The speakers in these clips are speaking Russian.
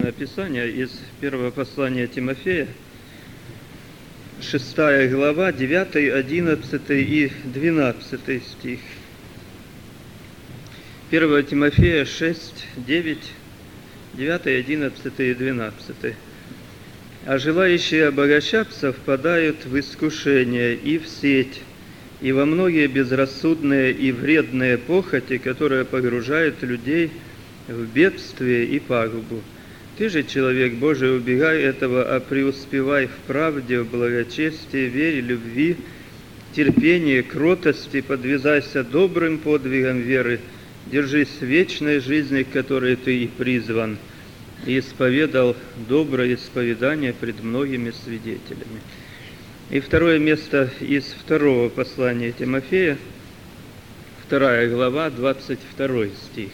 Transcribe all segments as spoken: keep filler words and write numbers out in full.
Писание из первого послания Тимофея, шестая глава, девятый, одиннадцатый и двенадцатый стих. первое Тимофея шесть, девять, девятый, одиннадцатый и двенадцатый. «А желающие обогащаться впадают в искушение и в сеть, и во многие безрассудные и вредные похоти, которые погружают людей в бедствие и пагубу. Ты же, человек Божий, убегай этого, а преуспевай в правде, в благочестии, вере, любви, терпении, кротости, подвязайся добрым подвигом веры, держись вечной жизни, к которой ты и призван, и исповедал доброе исповедание пред многими свидетелями». И второе место из второго послания Тимофея, вторая глава, двадцать второй стих.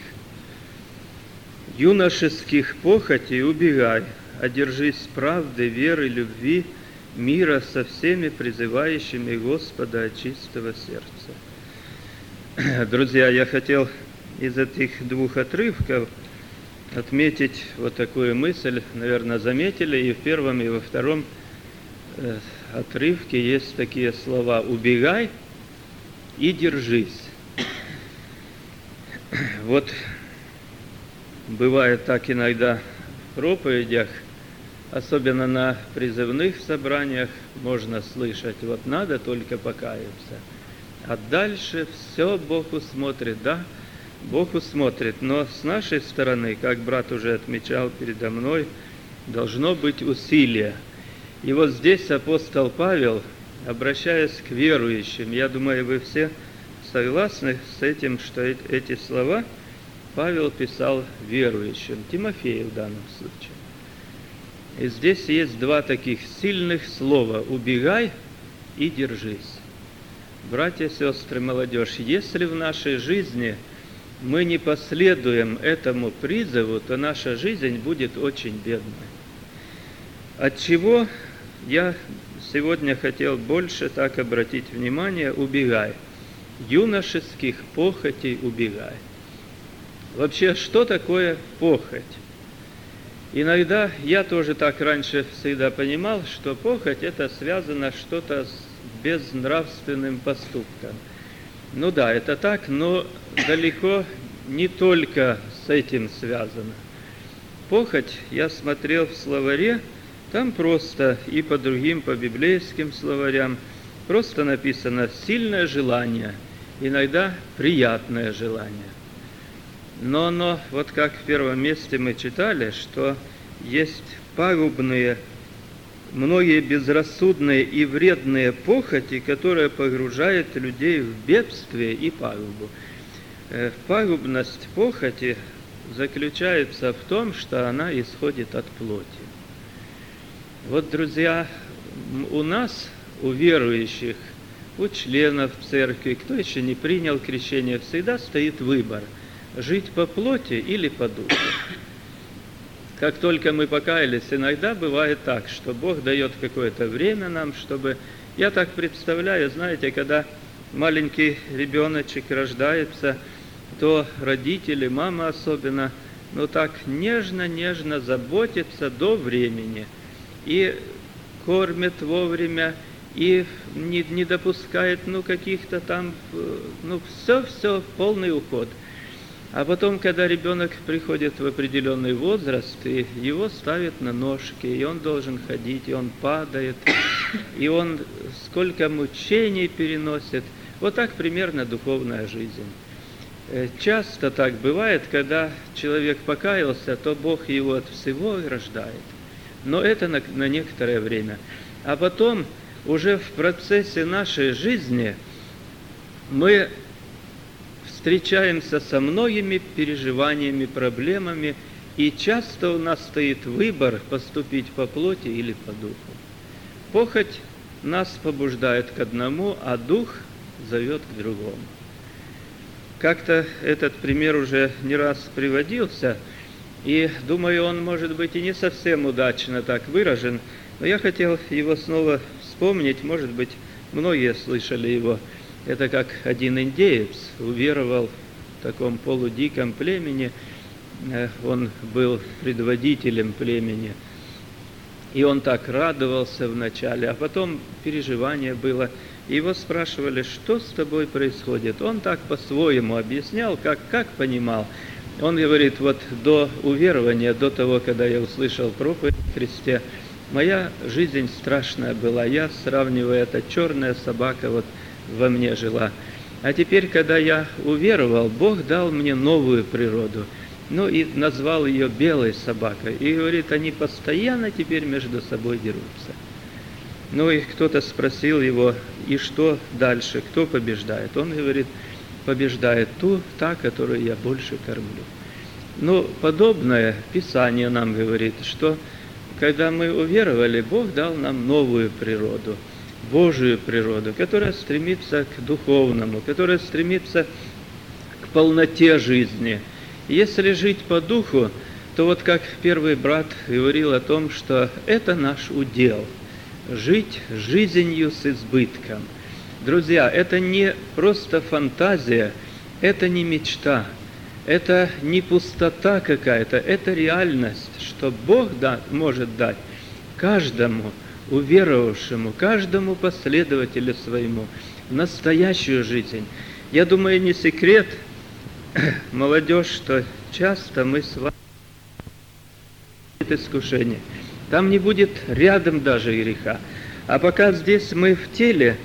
«Юношеских похотей убегай, а держись правды, веры, любви, мира со всеми призывающими Господа от чистого сердца». Друзья, я хотел из этих двух отрывков отметить вот такую мысль, наверное, заметили, и в первом, и во втором отрывке есть такие слова: «убегай» и «держись». Вот бывает так иногда в проповедях, особенно на призывных собраниях, можно слышать: вот надо только покаяться, а дальше все Бог усмотрит. Да, Бог усмотрит, но с нашей стороны, как брат уже отмечал передо мной, должно быть усилие. И вот здесь апостол Павел, обращаясь к верующим, я думаю, вы все согласны с этим, что эти слова Павел писал верующим, Тимофею в данном случае. И здесь есть два таких сильных слова: «убегай» и «держись». Братья, сестры, молодежь, если в нашей жизни мы не последуем этому призыву, то наша жизнь будет очень бедной. Отчего я сегодня хотел больше так обратить внимание: убегай. Юношеских похотей убегай. Вообще, что такое похоть? Иногда я тоже так раньше всегда понимал, что похоть — это связано что-то с безнравственным поступком. Ну да, это так, но далеко не только с этим связано. Похоть, я смотрел в словаре, там просто и по другим, по библейским словарям, просто написано «сильное желание», иногда «приятное желание». Но оно, вот как в первом месте мы читали, что есть пагубные, многие безрассудные и вредные похоти, которые погружают людей в бедствие и пагубу. Пагубность похоти заключается в том, что она исходит от плоти. Вот, друзья, у нас, у верующих, у членов церкви, кто еще не принял крещение, всегда стоит выбор: жить по плоти или по духу. Как только мы покаялись, иногда бывает так, что Бог дает какое-то время нам, чтобы... Я так представляю, знаете, когда маленький ребеночек рождается, то родители, мама особенно, ну так нежно-нежно заботятся до времени. И кормят вовремя, и не, не допускает, ну, каких-то там, ну, все-все, полный уход. А потом, когда ребенок приходит в определенный возраст, и его ставят на ножки, и он должен ходить, и он падает, и он сколько мучений переносит. Вот так примерно духовная жизнь. Часто так бывает, когда человек покаялся, то Бог его от всего ограждает. Но это на, на некоторое время. А потом, уже в процессе нашей жизни, мы встречаемся со многими переживаниями, проблемами, и часто у нас стоит выбор: поступить по плоти или по духу. Похоть нас побуждает к одному, а дух зовет к другому. Как-то этот пример уже не раз приводился, и, думаю, он, может быть, и не совсем удачно так выражен, но я хотел его снова вспомнить, может быть, многие слышали его. Это как один индеец уверовал в таком полудиком племени, он был предводителем племени, и он так радовался вначале, а потом переживание было. Его спрашивали, что с тобой происходит. Он так по-своему объяснял, как, как понимал. Он говорит, вот до уверования, до того, когда я услышал проповедь о Христе, моя жизнь страшная была. Я сравниваю это, черная собака вот во мне жила. А теперь, когда я уверовал, Бог дал мне новую природу. Ну и назвал ее белой собакой. И говорит, они постоянно теперь между собой дерутся. Ну и кто-то спросил его, и что дальше, кто побеждает? Он говорит, побеждает ту, та, которую я больше кормлю. Ну, подобное Писание нам говорит, что когда мы уверовали, Бог дал нам новую природу, Божию природу, которая стремится к духовному, которая стремится к полноте жизни. Если жить по духу, то вот как первый брат говорил о том, что это наш удел – жить жизнью с избытком. Друзья, это не просто фантазия, это не мечта, это не пустота какая-то, это реальность, что Бог да, может дать каждому уверовавшему, каждому последователю своему настоящую жизнь. Я думаю, не секрет, молодежь, что часто мы с вами искушение. Там не будет рядом даже греха. А пока здесь мы в теле,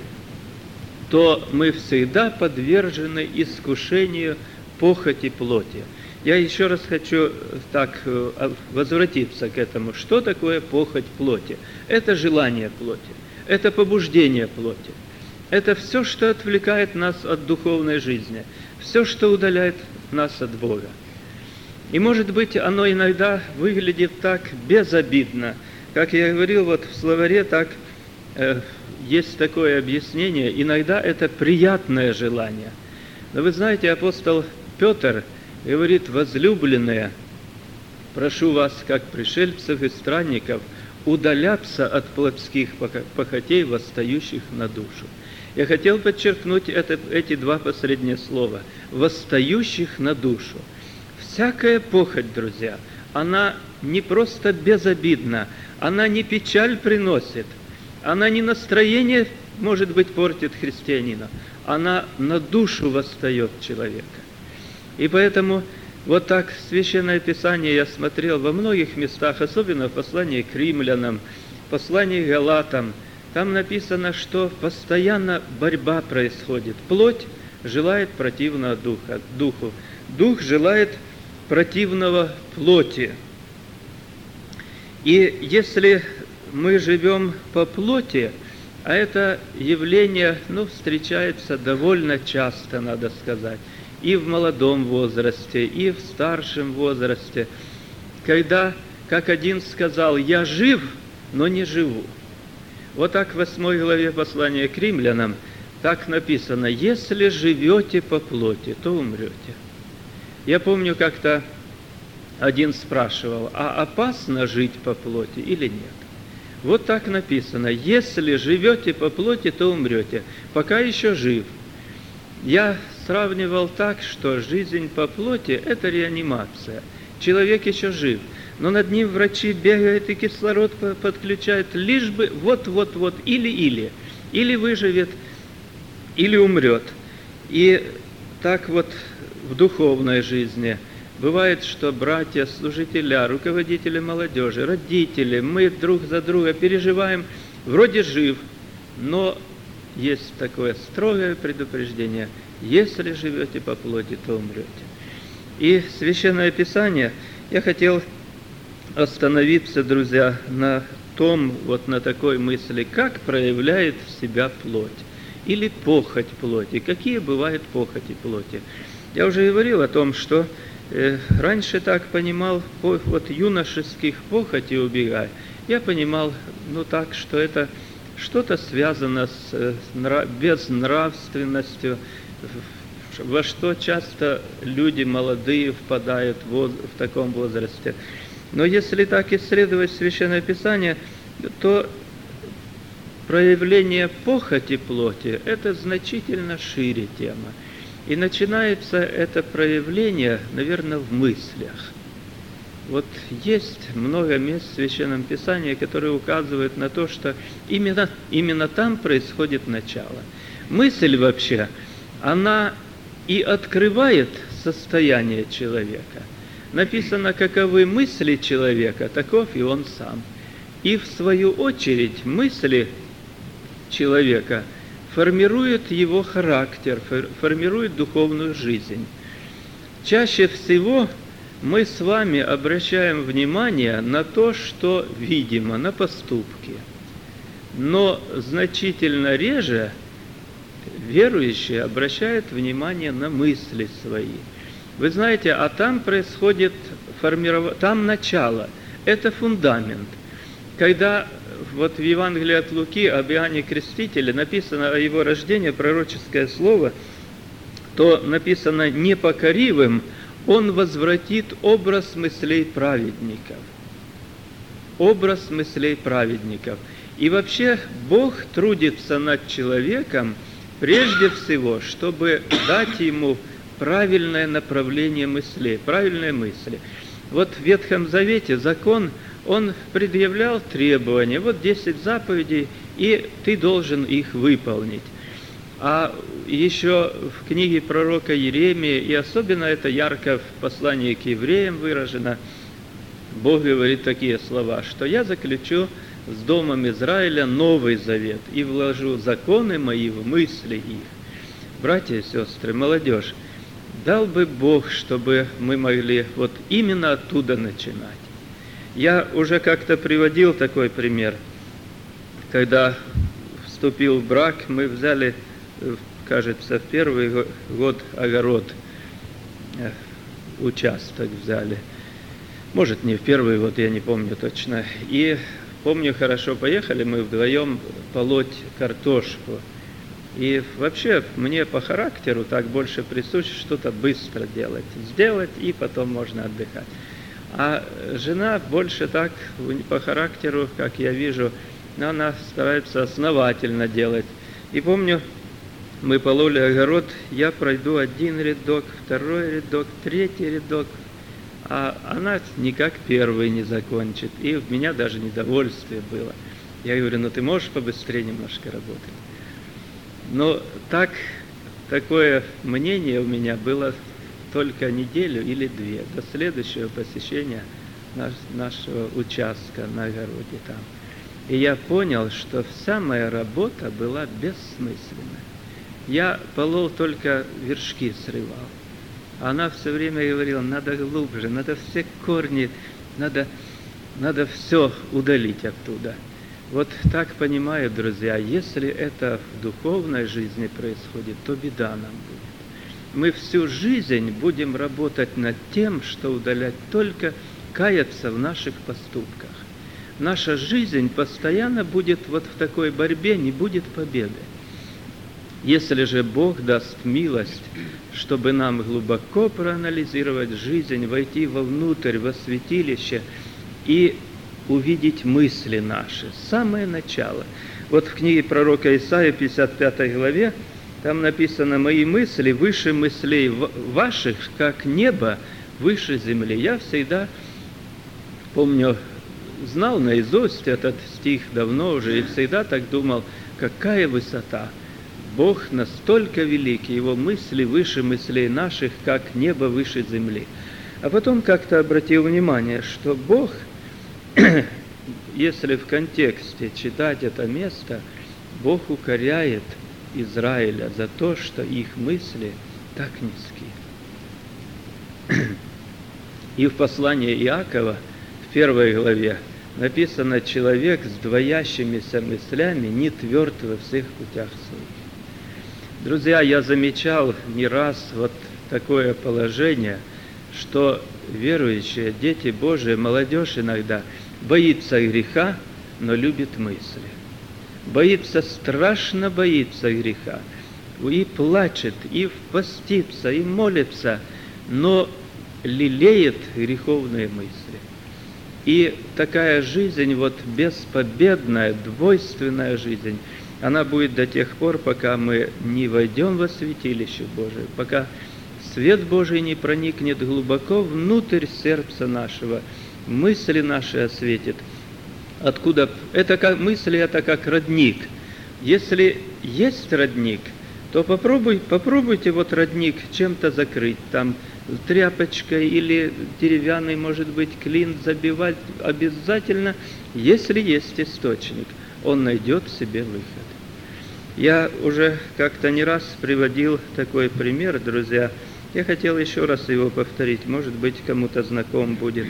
то мы всегда подвержены искушению похоти плоти. Я еще раз хочу так возвратиться к этому. Что такое похоть плоти? Это желание плоти, это побуждение плоти. Это все, что отвлекает нас от духовной жизни, все, что удаляет нас от Бога. И, может быть, оно иногда выглядит так безобидно. Как я говорил, вот в словаре так э, есть такое объяснение. Иногда это приятное желание. Но вы знаете, апостол Петр говорит, возлюбленные, прошу вас, как пришельцев и странников, удаляться от плотских похотей, восстающих на душу. Я хотел подчеркнуть это, эти два последние слова. Восстающих на душу. Всякая похоть, друзья, она не просто безобидна, она не печаль приносит, она не настроение, может быть, портит христианина, она на душу восстает человека. И поэтому вот так Священное Писание я смотрел во многих местах, особенно в послании к римлянам, в послании к галатам, там написано, что постоянно борьба происходит. Плоть желает противного духа, духу, дух желает противного плоти. И если мы живем по плоти, а это явление, ну, встречается довольно часто, надо сказать, и в молодом возрасте, и в старшем возрасте, когда, как один сказал, «Я жив, но не живу». Вот так в восьмой главе послания к римлянам так написано, «Если живете по плоти, то умрете». Я помню, как-то один спрашивал, а опасно жить по плоти или нет? Вот так написано, если живете по плоти, то умрете, пока еще жив. Я сравнивал так, что жизнь по плоти – это реанимация. Человек еще жив, но над ним врачи бегают и кислород подключают, лишь бы вот-вот-вот, или-или, или выживет, или умрет. И так вот в духовной жизни бывает, что братья, служителя, руководители молодежи, родители, мы друг за друга переживаем, вроде жив, но есть такое строгое предупреждение, если живете по плоти, то умрете. И Священное Писание, я хотел остановиться, друзья, на том, вот на такой мысли, как проявляет себя плоть или похоть плоти, какие бывают похоти плоти. Я уже говорил о том, что э, раньше так понимал, по, вот юношеских похотей убегая, я понимал, ну так, что это что-то связано с э, нрав, безнравственностью, во что часто люди молодые впадают в, воз, в таком возрасте. Но если так исследовать Священное Писание, то проявление похоти плоти – это значительно шире тема. И начинается это проявление, наверное, в мыслях. Вот есть много мест в Священном Писании, которые указывают на то, что именно, именно там происходит начало. Мысль вообще, она и открывает состояние человека. Написано, каковы мысли человека, таков и он сам. И в свою очередь мысли человека формируют его характер, формируют духовную жизнь. Чаще всего мы с вами обращаем внимание на то, что видимо, на поступки. Но значительно реже верующие обращают внимание на мысли свои. Вы знаете, а там происходит формирование, там начало, это фундамент. Когда вот в Евангелии от Луки об Иоанне Крестителе написано о его рождении, пророческое слово, то написано «непокоривым он возвратит образ мыслей праведников». Образ мыслей праведников. И вообще Бог трудится над человеком прежде всего, чтобы дать ему правильное направление мыслей, правильные мысли. Вот в Ветхом Завете закон, он предъявлял требования, вот десять заповедей, и ты должен их выполнить. А еще в книге пророка Иеремии, и особенно это ярко в послании к евреям выражено, Бог говорит такие слова, что «я заключу с домом Израиля новый завет и вложу законы мои в мысли их». Братья и сестры, молодежь, дал бы Бог, чтобы мы могли вот именно оттуда начинать. Я уже как-то приводил такой пример. Когда вступил в брак, мы взяли, кажется, в первый год огород, участок взяли. Может, не в первый год, я не помню точно. И помню хорошо, поехали мы вдвоем полоть картошку. И вообще мне по характеру так больше присуще что-то быстро делать. Сделать, и потом можно отдыхать. А жена больше так по характеру, как я вижу, она старается основательно делать. И помню, мы пололи огород, я пройду один рядок, второй рядок, третий рядок, а она никак первый не закончит. И у меня даже недовольствие было. Я говорю, ну ты можешь побыстрее немножко работать? Но так, такое мнение у меня было только неделю или две, до следующего посещения наш, нашего участка на огороде там. И я понял, что вся моя работа была бессмысленна. Я полол только вершки срывал. Она все время говорила, надо глубже, надо все корни, надо, надо все удалить оттуда. Вот так понимаю, друзья, если это в духовной жизни происходит, то беда нам будет. Мы всю жизнь будем работать над тем, что удалять только каяться в наших поступках. Наша жизнь постоянно будет вот в такой борьбе, не будет победы. Если же Бог даст милость, чтобы нам глубоко проанализировать жизнь, войти вовнутрь, во святилище и увидеть мысли наши, самое начало. Вот в книге пророка Исаии, пятьдесят пятой главе, там написано, «Мои мысли выше мыслей ваших, как небо выше земли». Я всегда, помню, знал наизусть этот стих давно уже, и всегда так думал, какая высота. Бог настолько великий, Его мысли выше мыслей наших, как небо выше земли. А потом как-то обратил внимание, что Бог, если в контексте читать это место, Бог укоряет Израиля за то, что их мысли так низки. И в послании Иакова, в первой главе, написано, человек с двоящимися мыслями не тверд во всех путях своих. Друзья, я замечал не раз вот такое положение, что верующие, дети Божии, молодежь иногда боится греха, но любит мысли. Боится, страшно боится греха. И плачет, и постится, и молится, но лелеет греховные мысли. И такая жизнь, вот беспобедная, двойственная жизнь, она будет до тех пор, пока мы не войдем во святилище Божие, пока свет Божий не проникнет глубоко внутрь сердца нашего, мысли наши осветит. Откуда? Это как мысли, это как родник. Если есть родник, то попробуй, попробуйте вот родник чем-то закрыть, там тряпочкой или деревянный, может быть, клин забивать обязательно, если есть источник, он найдет в себе выход. Я уже как-то не раз приводил такой пример, друзья. Я хотел еще раз его повторить, может быть, кому-то знаком будет.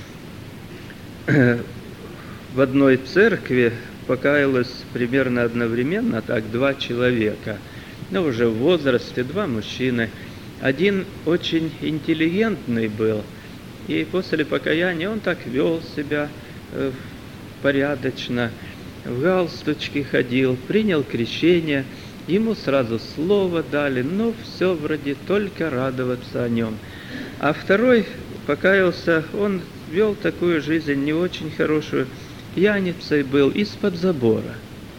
В одной церкви покаялось примерно одновременно так два человека, но уже в возрасте, два мужчины. Один очень интеллигентный был, и после покаяния он так вел себя э, порядочно, в галстучке ходил, принял крещение, ему сразу слово дали, но все вроде только радоваться о нем. А второй покаялся, он вел такую жизнь не очень хорошую, пьяницей был из-под забора.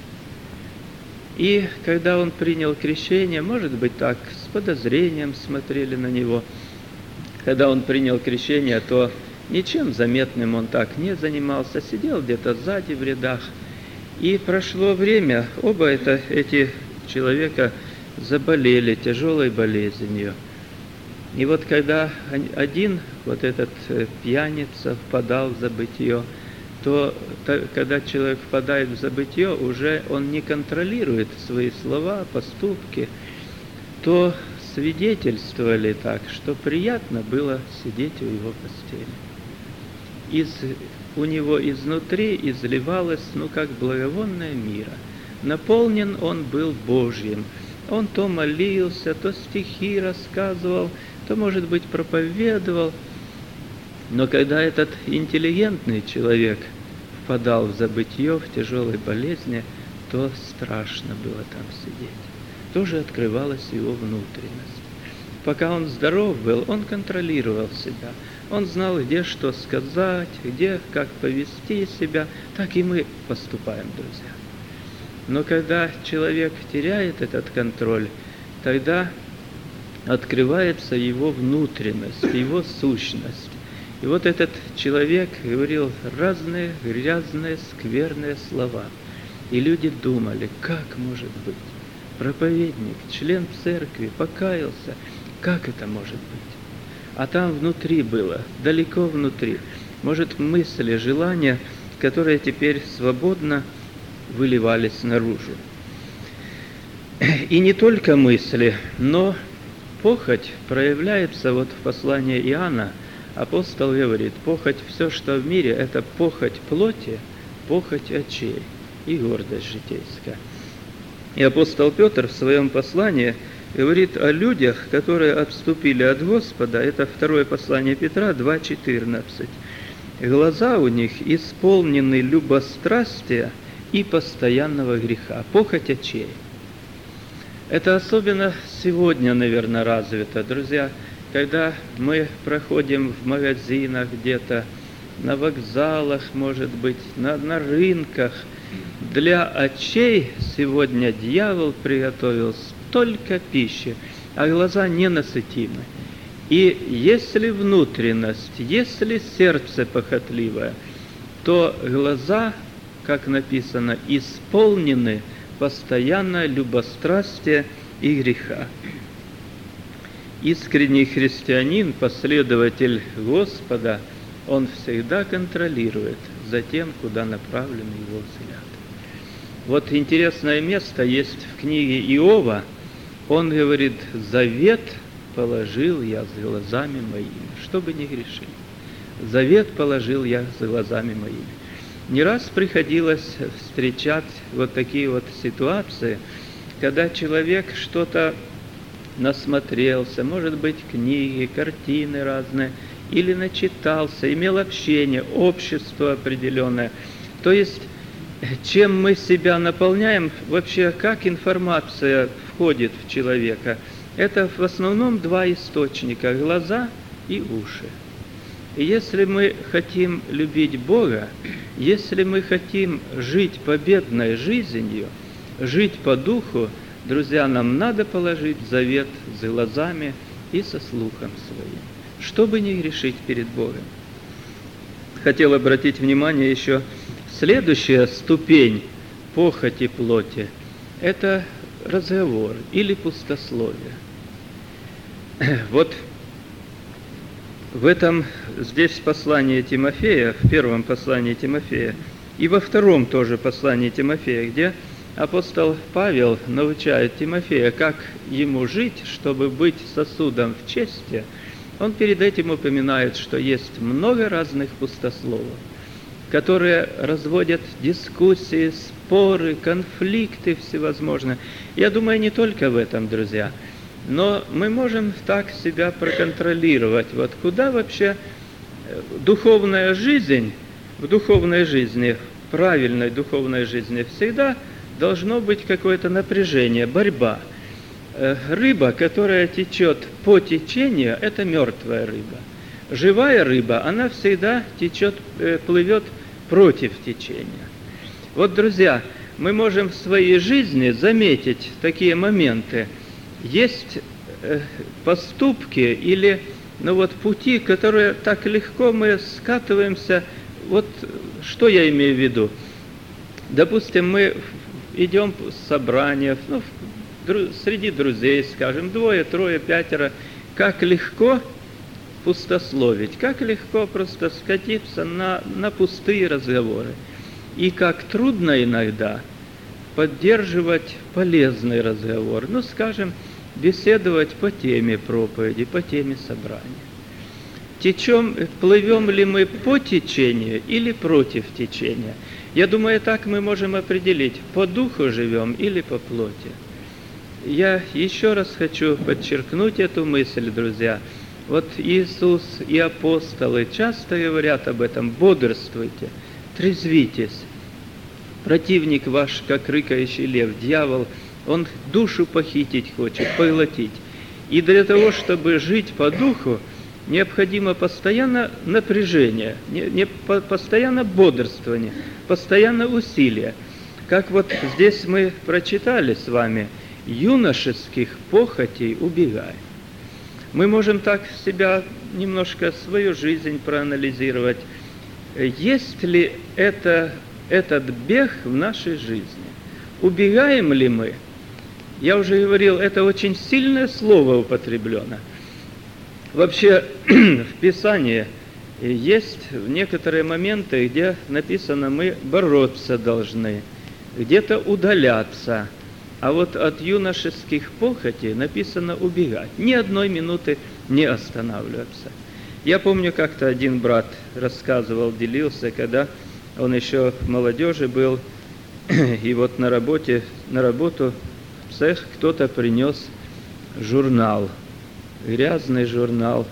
И когда он принял крещение, может быть, так, с подозрением смотрели на него. Когда он принял крещение, то ничем заметным он так не занимался, сидел где-то сзади в рядах. И прошло время, оба это, эти человека заболели тяжелой болезнью. И вот когда один, вот этот пьяница, впадал в забытье, то, то когда человек впадает в забытье, уже он не контролирует свои слова, поступки, то свидетельствовали так, что приятно было сидеть у его постели. Из, у него изнутри изливалось, ну, как благовонное мира. Наполнен он был Божьим. Он то молился, то стихи рассказывал, то, может быть, проповедовал. Но когда этот интеллигентный человек впадал в забытье, в тяжелой болезни, то страшно было там сидеть. Тоже открывалась его внутренность. Пока он здоров был, он контролировал себя. Он знал, где что сказать, где как повести себя. Так и мы поступаем, друзья. Но когда человек теряет этот контроль, тогда открывается его внутренность, его сущность. И вот этот человек говорил разные грязные, скверные слова. И люди думали, как может быть? Проповедник, член церкви, покаялся. Как это может быть? А там внутри было, далеко внутри. Может, мысли, желания, которые теперь свободно выливались наружу. И не только мысли, но похоть проявляется вот в послании Иоанна. Апостол говорит, похоть, все, что в мире, это похоть плоти, похоть очей и гордость житейская. И апостол Петр в своем послании говорит о людях, которые отступили от Господа. Это второе послание Петра, два четырнадцать. Глаза у них исполнены любострастия и постоянного греха, похоть очей. Это особенно сегодня, наверное, развито, друзья. Когда мы проходим в магазинах где-то, на вокзалах, может быть, на, на рынках, для очей сегодня дьявол приготовил столько пищи, а глаза ненасытимы. И если внутренность, если сердце похотливое, то глаза, как написано, исполнены постоянно любострастия и греха. Искренний христианин, последователь Господа, он всегда контролирует за тем, куда направлен его взгляд. Вот интересное место есть в книге Иова. Он говорит, завет положил я с глазами моими, чтобы не грешить. Завет положил я с глазами моими. Не раз приходилось встречать вот такие вот ситуации, когда человек что-то насмотрелся, может быть, книги, картины разные, или начитался, имел общение, общество определенное. То есть, чем мы себя наполняем, вообще, как информация входит в человека, это в основном два источника – глаза и уши. И если мы хотим любить Бога, если мы хотим жить победной жизнью, жить по духу, друзья, нам надо положить завет с глазами и со слухом своим, чтобы не грешить перед Богом. Хотел обратить внимание еще, следующая ступень похоти плоти – это разговор или пустословие. Вот в этом, здесь послание Тимофея, в первом послании Тимофея, и во втором тоже послании Тимофея, где апостол Павел научает Тимофея, как ему жить, чтобы быть сосудом в чести. Он перед этим упоминает, что есть много разных пустословов, которые разводят дискуссии, споры, конфликты всевозможные. Я думаю, не только в этом, друзья, но мы можем так себя проконтролировать. Вот куда вообще духовная жизнь, в духовной жизни, в правильной духовной жизни всегда должно быть какое-то напряжение, борьба. Рыба, которая течет по течению, это мертвая рыба. Живая рыба, она всегда течет, плывет против течения. Вот, друзья, мы можем в своей жизни заметить такие моменты. Есть поступки или ну вот, пути, которые так легко мы скатываемся. Вот что я имею в виду? Допустим, мы идем в собрание, ну, среди друзей, скажем, двое, трое, пятеро, как легко пустословить, как легко просто скатиться на, на пустые разговоры. И как трудно иногда поддерживать полезный разговор, ну, скажем, беседовать по теме проповеди, по теме собрания. Течем, плывем ли мы по течению или против течения? Я думаю, так мы можем определить, по духу живем или по плоти. Я еще раз хочу подчеркнуть эту мысль, друзья. Вот Иисус и апостолы часто говорят об этом: бодрствуйте, трезвитесь. Противник ваш, как рыкающий лев, дьявол, он душу похитить хочет, поглотить. И для того, чтобы жить по духу, необходимо постоянно напряжение, не, не, по, постоянно бодрствование, постоянно усилие. Как вот здесь мы прочитали с вами: юношеских похотей убегай. Мы можем так себя, немножко свою жизнь проанализировать. Есть ли это, этот бег в нашей жизни? Убегаем ли мы? Я уже говорил, это очень сильное слово употреблено. Вообще в Писании есть некоторые моменты, где написано: мы бороться должны, где-то удаляться. А вот от юношеских похотей написано убегать. Ни одной минуты не останавливаться. Я помню, как-то один брат рассказывал, делился, когда он еще в молодежи был, и вот на работе, на работу в цех кто-то принес журнал, грязный журнал,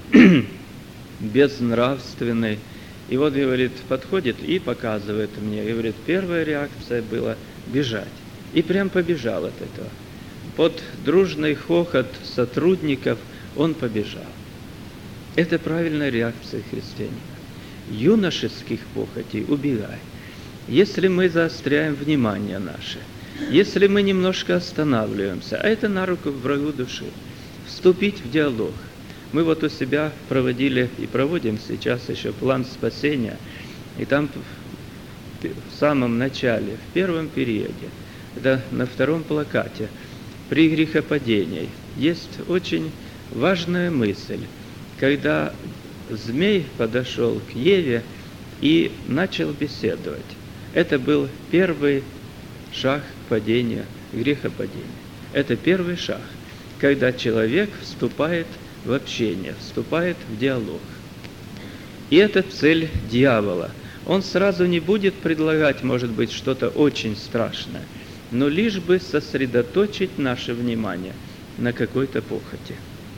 безнравственный. И вот, говорит, подходит и показывает мне. И говорит, первая реакция была бежать. И прям побежал от этого. Под дружный хохот сотрудников он побежал. Это правильная реакция христианина. Юношеских похотей убегай. Если мы заостряем внимание наше, если мы немножко останавливаемся, а это на руку врагу души, вступить в диалог. Мы вот у себя проводили и проводим сейчас еще план спасения, и там в самом начале, в первом периоде, это на втором плакате, при грехопадении, есть очень важная мысль, когда змей подошел к Еве и начал беседовать. Это был первый шаг к падению, грехопадения. Это первый шаг, когда человек вступает в общение, вступает в диалог. И это цель дьявола. Он сразу не будет предлагать, может быть, что-то очень страшное, но лишь бы сосредоточить наше внимание на какой-то похоти.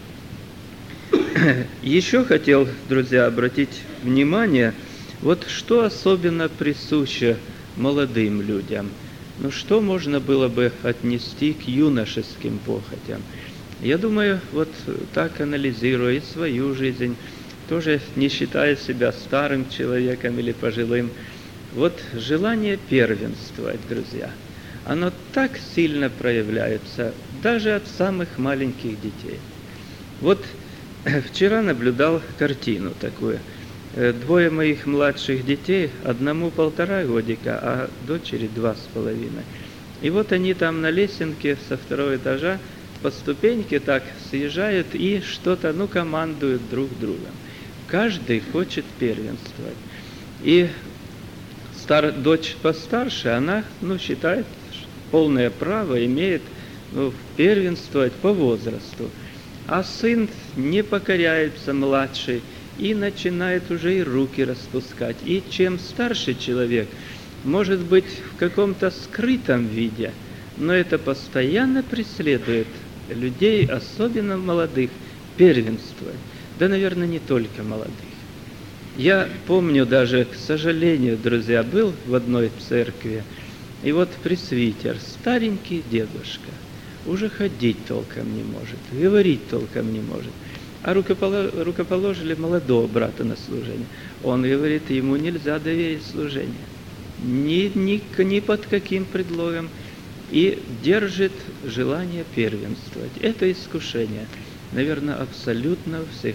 Еще хотел, друзья, обратить внимание, вот что особенно присуще молодым людям. Ну, что можно было бы отнести к юношеским похотям? Я думаю, вот так анализируя и свою жизнь, тоже не считая себя старым человеком или пожилым, вот желание первенствовать, друзья, оно так сильно проявляется даже от самых маленьких детей. Вот вчера наблюдал картину такую. Двое моих младших детей, одному полтора годика, а дочери два с половиной. И вот они там на лесенке со второго этажа по ступеньке так съезжают и что-то, ну, командуют друг другом. Каждый хочет первенствовать. И стар, дочь постарше, она, ну, считает, полное право имеет, ну, первенствовать по возрасту. А сын не покоряется, младший, и начинает уже и руки распускать. И чем старше человек, может быть, в каком-то скрытом виде, но это постоянно преследует людей, особенно молодых, первенствовать. Да, наверное, не только молодых. Я помню даже, к сожалению, друзья, был в одной церкви, и вот пресвитер, старенький дедушка, уже ходить толком не может, говорить толком не может. А рукоположили молодого брата на служение. Он говорит, ему нельзя доверить служение. Ни, ни, ни под каким предлогом. И держит желание первенствовать. Это искушение, наверное, абсолютно у всех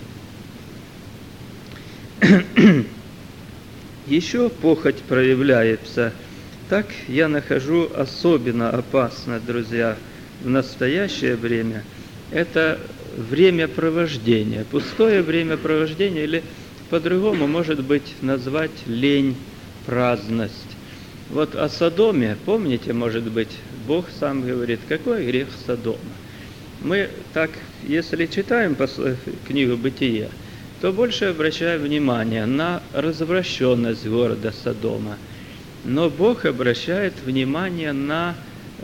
людей. Еще похоть проявляется. Так я нахожу особенно опасно, друзья, в настоящее время. Это времяпровождение, пустое времяпровождение, или по-другому, может быть, назвать лень, праздность. Вот о Содоме, помните, может быть, Бог сам говорит, какой грех Содома. Мы так, если читаем книгу Бытия, то больше обращаем внимание на развращенность города Содома. Но Бог обращает внимание на,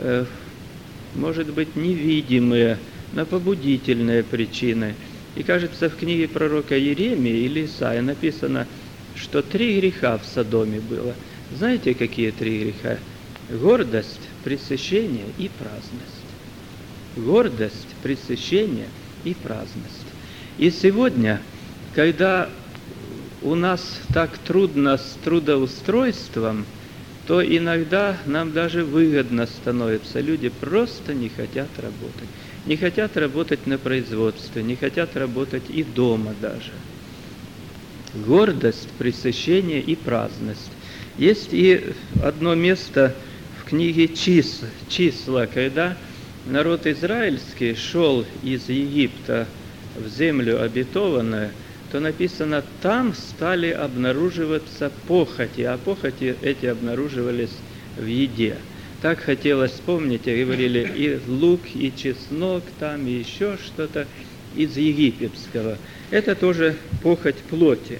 может быть, невидимые, на побудительные причины. И, кажется, в книге пророка Иеремии или Исаия написано, что три греха в Содоме было. Знаете, какие три греха? Гордость, пресыщение и праздность. Гордость, пресыщение и праздность. И сегодня, когда у нас так трудно с трудоустройством, то иногда нам даже выгодно становится. Люди просто не хотят работать. Не хотят работать на производстве, не хотят работать и дома даже. Гордость, пресыщение и праздность. Есть и одно место в книге Числа, числа, когда народ израильский шел из Египта в землю обетованную, то написано, там стали обнаруживаться похоти, а похоти эти обнаруживались в еде. Так хотелось, помните, говорили, и лук, и чеснок там, и еще что-то из египетского. Это тоже похоть плоти.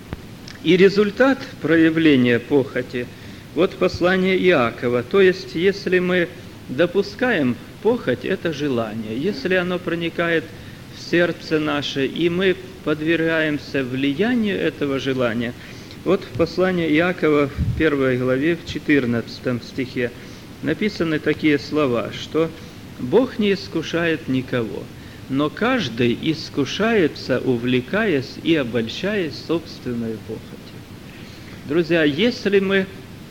И результат проявления похоти, вот послание Иакова. То есть, если мы допускаем похоть, это желание. Если оно проникает в сердце наше, и мы подвергаемся влиянию этого желания, вот в послании Иакова в первой главе, в четырнадцатом стихе, написаны такие слова, что Бог не искушает никого, но каждый искушается, увлекаясь и обольщаясь собственной похотью. Друзья, если мы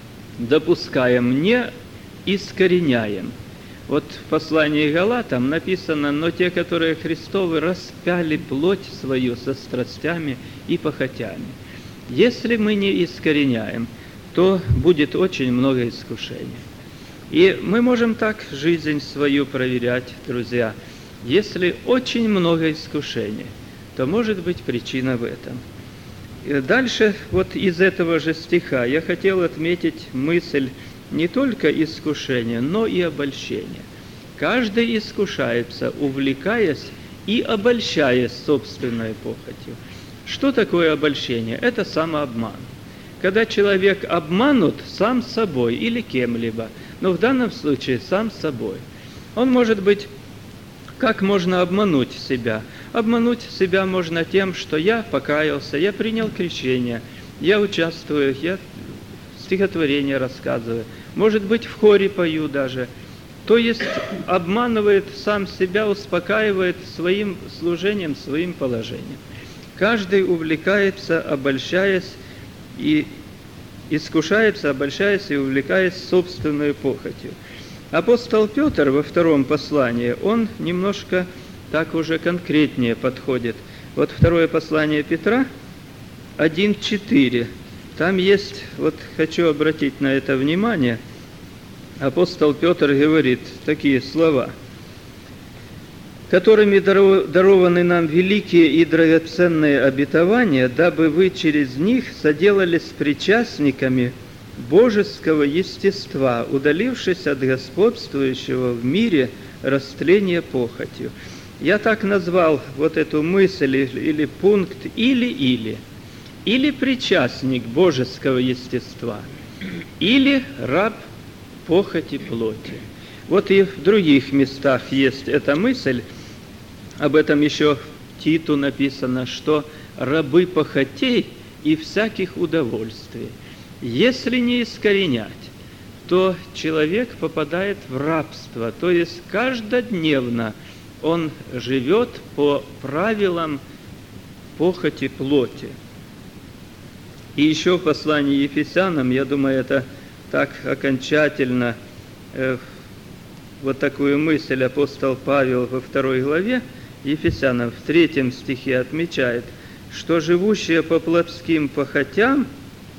допускаем, не искореняем, вот в послании Галатам написано, но те, которые Христовы, распяли плоть свою со страстями и похотями. Если мы не искореняем, то будет очень много искушений. И мы можем так жизнь свою проверять, друзья. Если очень много искушений, то может быть причина в этом. И дальше, вот из этого же стиха, я хотел отметить мысль не только искушения, но и обольщения. Каждый искушается, увлекаясь и обольщаясь собственной похотью. Что такое обольщение? Это самообман. Когда человек обманут сам собой или кем-либо, но в данном случае сам собой. Он может быть, как можно обмануть себя? Обмануть себя можно тем, что я покаялся, я принял крещение, я участвую, я стихотворение рассказываю, может быть, в хоре пою даже. То есть обманывает сам себя, успокаивает своим служением, своим положением. Каждый увлекается, обольщаясь, и искушается, обольщаясь и увлекаясь собственной похотью. Апостол Петр во втором послании, он немножко так уже конкретнее подходит. Вот второе послание Петра, один четыре. Там есть, вот хочу обратить на это внимание, апостол Петр говорит такие слова: «Которыми дарованы нам великие и драгоценные обетования, дабы вы через них соделались причастниками божеского естества, удалившись от господствующего в мире растления похотью». Я так назвал вот эту мысль или пункт «или-или». Или причастник божеского естества, или раб похоти плоти. Вот и в других местах есть эта мысль, об этом еще в Титу написано, что рабы похотей и всяких удовольствий. Если не искоренять, то человек попадает в рабство, то есть каждодневно он живет по правилам похоти плоти. И еще в послании Ефесянам, я думаю, это так окончательно, э, вот такую мысль апостол Павел во второй главе Ефесянам в третьем стихе отмечает, что живущие по плотским похотям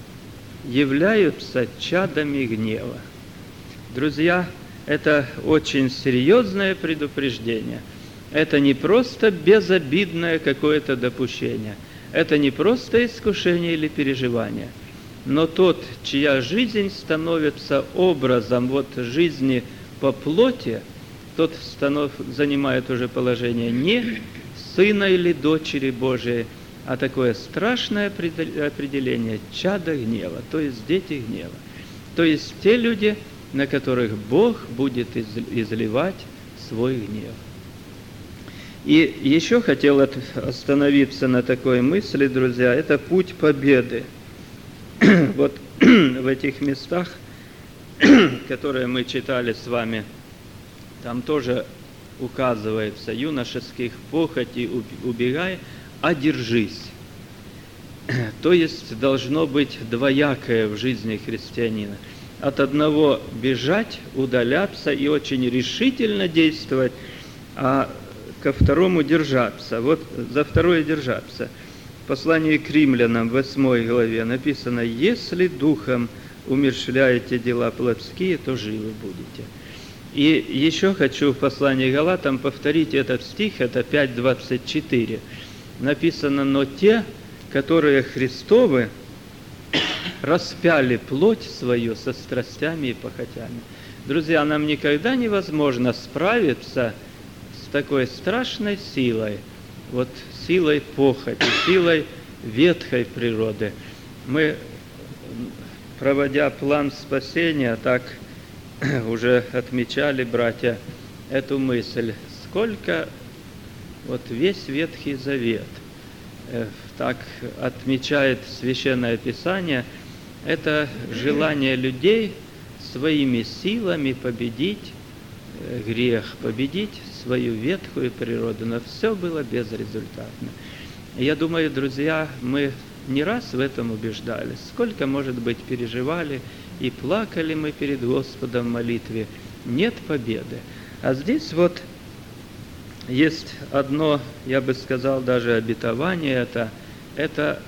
являются чадами гнева. Друзья, это очень серьезное предупреждение. Это не просто безобидное какое-то допущение. Это не просто искушение или переживание, но тот, чья жизнь становится образом вот жизни по плоти, тот станов, занимает уже положение не сына или дочери Божией, а такое страшное определение – чада гнева, то есть дети гнева. То есть те люди, на которых Бог будет изливать свой гнев. И еще хотел остановиться на такой мысли, друзья, это путь победы. Вот в этих местах, которые мы читали с вами, там тоже указывается: юношеских похотей убегай, а держись. То есть должно быть двоякое в жизни христианина. От одного бежать, удаляться и очень решительно действовать, а ко второму держаться. Вот за второе держаться. В послании к римлянам, в восьмой главе написано: «Если духом умерщвляете дела плотские, то живы будете». И еще хочу в послании к Галатам повторить этот стих, это пять двадцать четыре. Написано: «Но те, которые Христовы, распяли плоть свою со страстями и похотями». Друзья, нам никогда невозможно справиться с такой страшной силой, вот силой похоти, силой ветхой природы. Мы, проводя план спасения, так уже отмечали, братья, эту мысль. Сколько, вот весь Ветхий Завет, так отмечает Священное Писание, это желание людей своими силами победить грех, победить свою ветхую природу, но все было безрезультатно. Я думаю, друзья, мы не раз в этом убеждались. Сколько, может быть, переживали и плакали мы перед Господом в молитве. Нет победы. А здесь вот есть одно, я бы сказал, даже обетование, это, это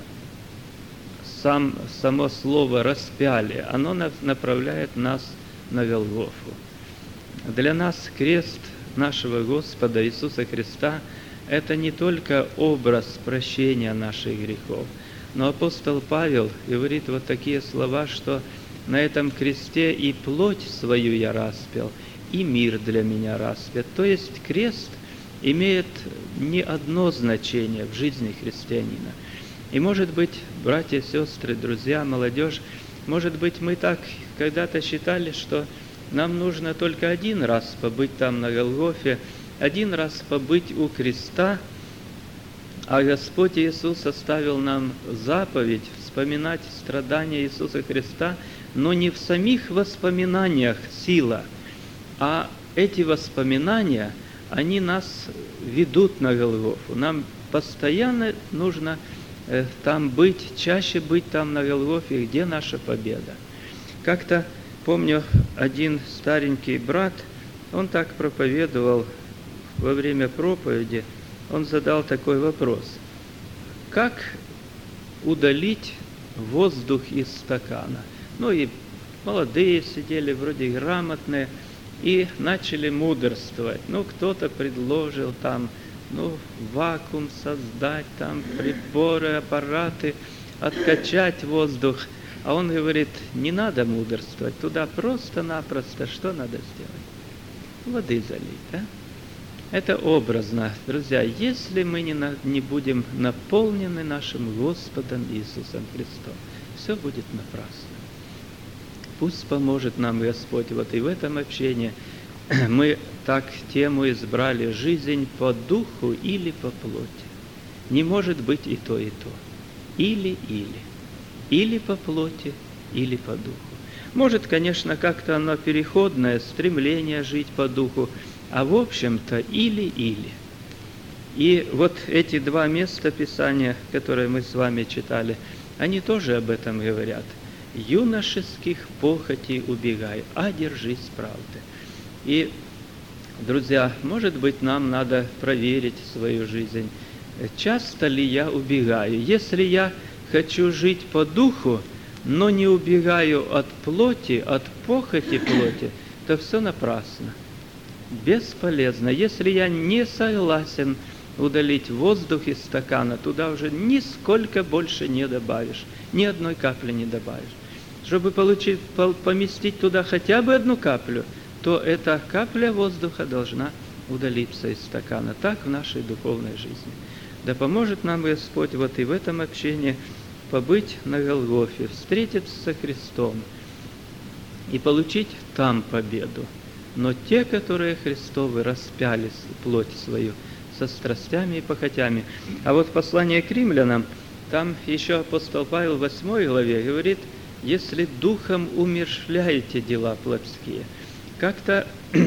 сам, само слово «распяли». Оно направляет нас на Голгофу. Для нас крест нашего Господа Иисуса Христа – это не только образ прощения наших грехов, но апостол Павел говорит вот такие слова, что на этом кресте и плоть свою я распял, и мир для меня распят. То есть крест имеет не одно значение в жизни христианина. И, может быть, братья, сестры, друзья, молодежь, может быть, мы так когда-то считали, что нам нужно только один раз побыть там на Голгофе, один раз побыть у креста, а Господь Иисус оставил нам заповедь вспоминать страдания Иисуса Христа, но не в самих воспоминаниях сила, а эти воспоминания, они нас ведут на Голгофу. Нам постоянно нужно э, там быть, чаще быть там на Голгофе, где наша победа. Как-то помню, один старенький брат, он так проповедовал в во время проповеди, он задал такой вопрос. Как удалить воздух из стакана? Ну и молодые сидели, вроде грамотные, и начали мудрствовать. Ну, кто-то предложил там, ну, вакуум создать, там, приборы, аппараты, откачать воздух. А он говорит, не надо мудрствовать, туда просто-напросто что надо сделать? Воды залить, да? Это образно. Друзья, если мы не, на, не будем наполнены нашим Господом Иисусом Христом, все будет напрасно. Пусть поможет нам Господь вот и в этом общении. Мы так тему избрали «Жизнь по духу или по плоти». Не может быть и то, и то. Или-или. Или по плоти, или по духу. Может, конечно, как-то оно переходное, стремление жить по духу, а в общем-то или-или. И вот эти два места Писания, которые мы с вами читали, они тоже об этом говорят. «Юношеских похотей убегай, а держись правды». И, друзья, может быть, нам надо проверить свою жизнь. Часто ли я убегаю? Если я хочу жить по духу, но не убегаю от плоти, от похоти плоти, то все напрасно. Бесполезно. Если я не согласен удалить воздух из стакана, туда уже нисколько больше не добавишь, ни одной капли не добавишь. Чтобы получить, поместить туда хотя бы одну каплю, то эта капля воздуха должна удалиться из стакана. Так в нашей духовной жизни. Да поможет нам Господь вот и в этом общении побыть на Голгофе, встретиться со Христом и получить там победу. Но те, которые Христовы распяли плоть свою со страстями и похотями. А вот послание к римлянам, там еще апостол Павел в восьмой главе говорит, если духом умерщвляете дела плотские. Как-то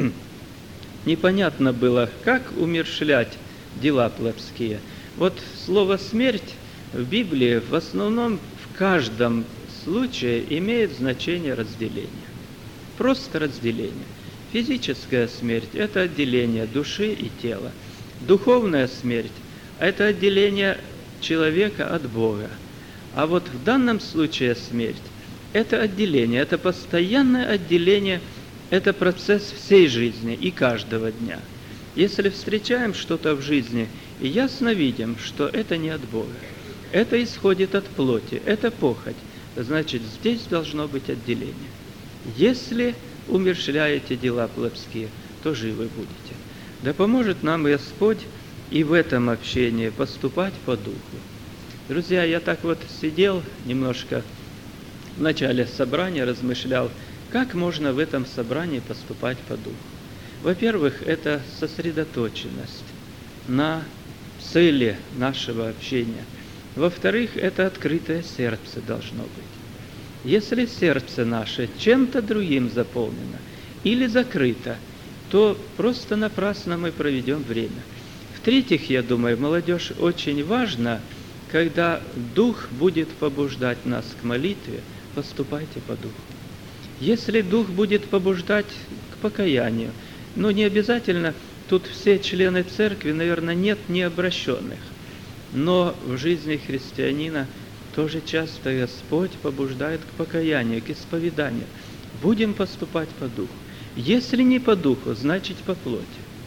непонятно было, как умерщвлять дела плотские. Вот слово «смерть» в Библии в основном в каждом случае имеет значение разделения. Просто разделение. Физическая смерть – это отделение души и тела. Духовная смерть – это отделение человека от Бога. А вот в данном случае смерть – это отделение, это постоянное отделение, это процесс всей жизни и каждого дня. Если встречаем что-то в жизни и ясно видим, что это не от Бога, это исходит от плоти, это похоть, значит, здесь должно быть отделение. Если умерщвляете дела плотские, то живы будете. Да поможет нам Господь и в этом общении поступать по духу. Друзья, я так вот сидел немножко в начале собрания, размышлял, как можно в этом собрании поступать по духу. Во-первых, это сосредоточенность на цели нашего общения. Во-вторых, это открытое сердце должно быть. Если сердце наше чем-то другим заполнено или закрыто, то просто напрасно мы проведем время. В-третьих, я думаю, молодежь, очень важно, когда Дух будет побуждать нас к молитве, поступайте по Духу. Если Дух будет побуждать к покаянию, но не обязательно, тут все члены церкви, наверное, нет необращенных, но в жизни христианина тоже часто Господь побуждает к покаянию, к исповеданию. Будем поступать по Духу. Если не по Духу, значит по плоти.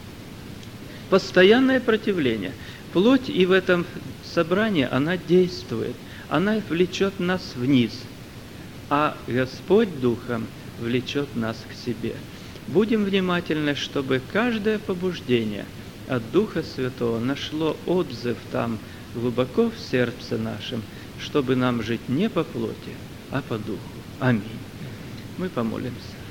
Постоянное противление. Плоть и в этом собрании, она действует, она влечет нас вниз, а Господь Духом влечет нас к себе. Будем внимательны, чтобы каждое побуждение от Духа Святого нашло отзыв там глубоко в сердце нашем, чтобы нам жить не по плоти, а по Духу. Аминь. Мы помолимся.